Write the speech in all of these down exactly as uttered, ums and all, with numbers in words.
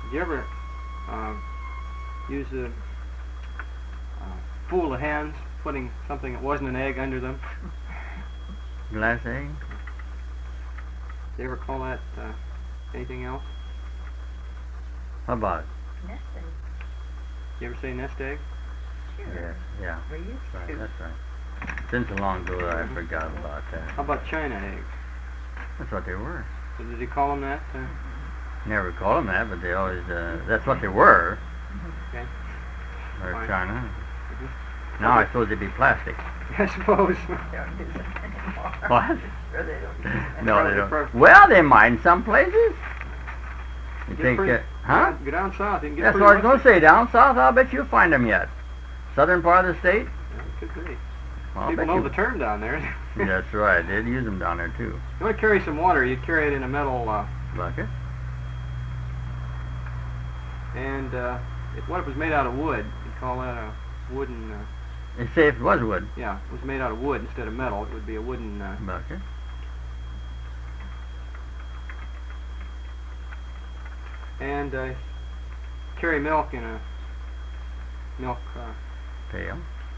Did you ever uh, use a uh, fool the hens, putting something that wasn't an egg under them? Glass egg? Did you ever call that uh, anything else? How about it? Nest egg. Did you ever say nest egg? Sure. Yes, yeah. We used Right, to. that's right. Since so long ago that I forgot about that. How about China eggs? That's what they were. So did he call them that? Uh, Never called them that, but they always, uh, that's what they were. okay. Or Fine. China. Mhm. Now I suppose they'd be plastic. I suppose. They don't use them anymore. What? Or they don't use them No, anymore. they don't. Perfect. Well, they might in some places. You Get think, pretty- uh, huh? Go down south. You can get That's pretty what I was much- going to say. Down south, I'll bet you'll find them yet. Southern part of the state? Yeah, it could be. Well, I'll People bet know you. the term down there. That's right. They'd use them down there, too. You want to carry some water, you carry it in a metal uh, Bucket? and uh, if what if it was made out of wood, you'd call that a wooden, uh, They say if it was wood. yeah, it was made out of wood instead of metal, it would be a wooden, uh, Bucket? and uh, carry milk in a milk, uh, Pail?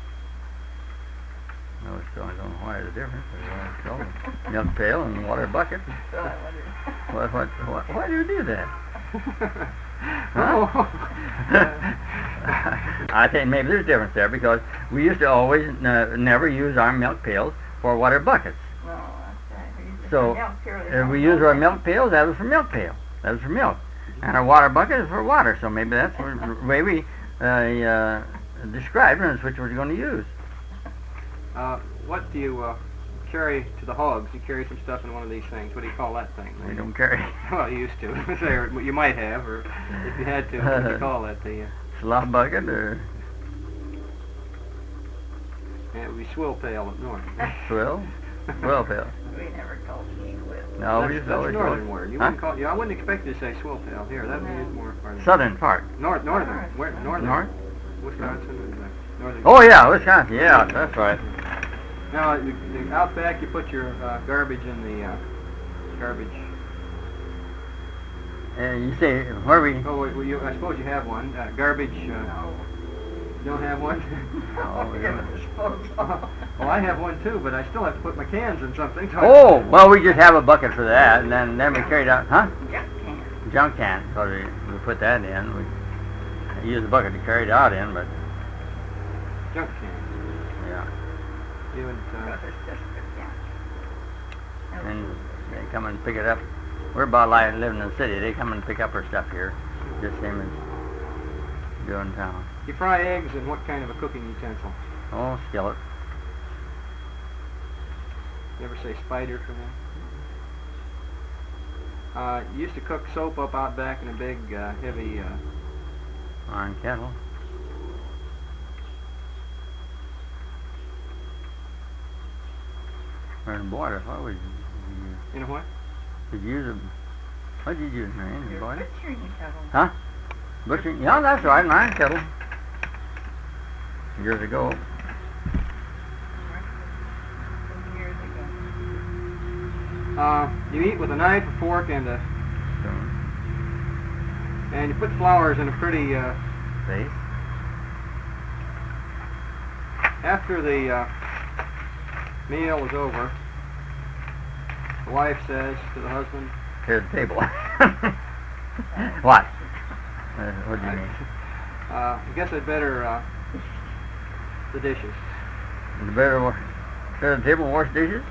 No, still I don't know why the difference. It's all called milk pail and water bucket. So I wonder. What, what, what, why do you do that? oh, I think maybe there's a difference there because we used to always uh, never use our milk pails for water buckets. No, that's right. We used to So, put milk here, they If don't we use know our that. milk pails, that was for milk pail. That was for milk. And our water bucket is for water. So maybe that's the way we uh, uh, described it, which we're going to use. uh, what do you uh, carry to the hogs? You carry some stuff in one of these things. What do you call that thing? We don't carry Well, you used to. Or you might have, or if you had to, what do you call that? The, uh, slop bucket or yeah, it would be swill pail up north. swill, well pail. We never called it swill. No, we that's used to that's always northern call word. You Huh? wouldn't call. Yeah, I wouldn't expect you to say swill pail here. That would be used more farther. Southern part. North, northern. North. Where, northern. North? Wisconsin and uh, northern. Oh yeah, Wisconsin. Yeah, that's right. Now, the, the out back, you put your uh, garbage in the uh, garbage. And you say where we? Oh, wait, well, you, I suppose you have one. Uh, garbage. Uh, No. you don't have one? No, we haven't disposed of. Well, I have one too, but I still have to put my cans in something. So I- Oh, well, we just have a bucket for that, and then then we carry it out, huh? Junk can. Junk can, because we, we put that in. We use the bucket to carry it out in, but Junk can. yeah. You and uh, Because it's just for junk. No And food. they come and pick it up. We're about like living in the city. They come and pick up our stuff here, just same as do in town. you fry eggs in what kind of a cooking utensil? Oh, skillet. You ever say spider for that? Uh, you used to cook soap up out back in a big, uh, heavy. Uh, Iron kettle. And boiler, what would you, you know what? did you use a, what did you use, Marion? Your Boiler? butchering kettle. Huh? Butchering? Yeah, that's right, an iron kettle. Years ago. Some years ago. Uh, you eat with a knife, a fork, and a, Stone. and you put flowers in a pretty. Uh, Face. after the uh, meal is over, the wife says to the husband, Here's the table. What? Uh, what do you mean? uh, "I guess I'd better uh, the dishes." The better wa- Here's the table and wash dishes?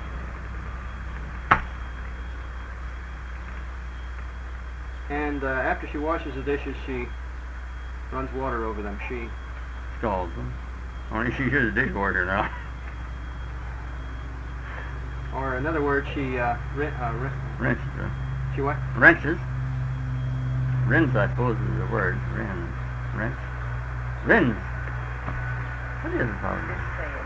And uh, after she washes the dishes, she runs water over them. She Scalds them. Only she's a dishwasher now. Or in other words, she uh, ri- uh, ri- Rinses. uh, she what? Wrenches. Rinse, I suppose, is the word. Rinse. Rinse. Rinse. What is it, probably? Just say it.